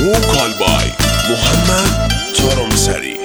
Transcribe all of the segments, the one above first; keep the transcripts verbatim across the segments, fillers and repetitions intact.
vocal by محمد ترمسری.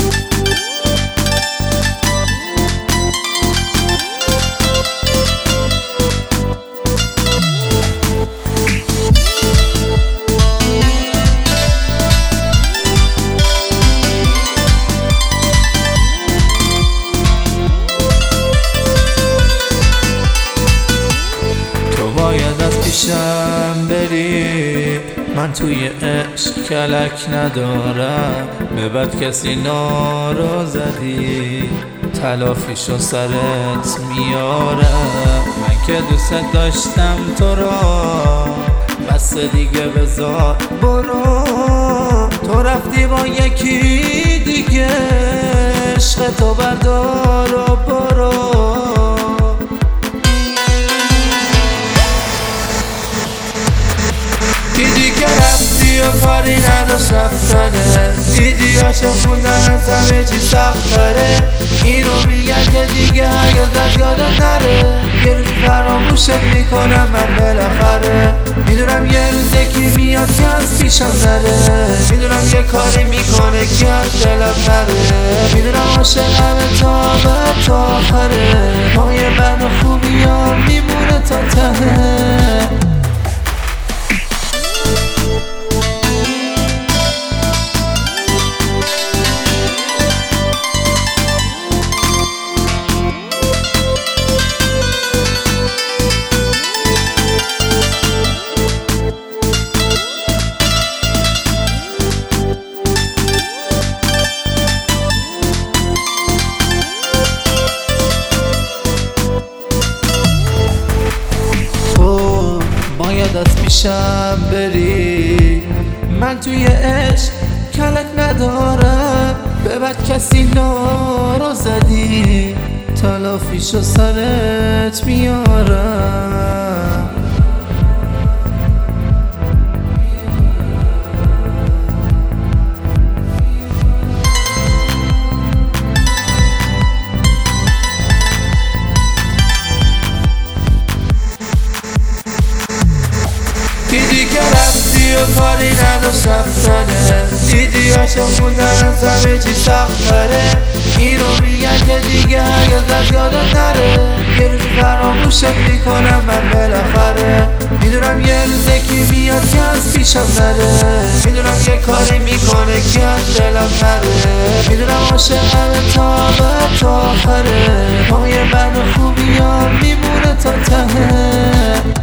تو باید از پیشم بری، من توی عشق کلک ندارم. به بد کسی نارو زدی، تلافیشو سرت میارم. من که دوست داشتم تو را، بس دیگه بذار برو. تو رفتی با یکی دیگه، عشق تو بردار و برو. دیدی که رفتی و کاری نداشت رفتنه، دیدی عاشق خوندن از همه چی سخت‌تره. اینو میگن که دیگه حیاتت یادت نره، یه روزی فراموشت میکنم من بالاخره. میدونم یه روز یکی میاد که از پیشم نره، میدونم یه کاری میکنه که از دلم نره. میدونم عاشقمه تا به تا آخره، پای من و خوبیام میمونه تا ته. باید از پیشم بری، من توی عشق کلک ندارم. به بد کسی نارو زدی، تلافیشو سرت میارم. دیدی که رفتی و کاری نداشت رفتنه، دیدی عاشق خوندن از همه چی سخت‌تره. اینو میگن که دیگه حیاتت یادت نره، یه روزی فراموشت میکنم من بالاخره. میدونم یه روز یکی میاد که از پیشم نره، میدونم یه کاری میکنه که از دلم نره. میدونم عاشقمه تا به تا آخره، پای من و خوبیام میمونه تا ته.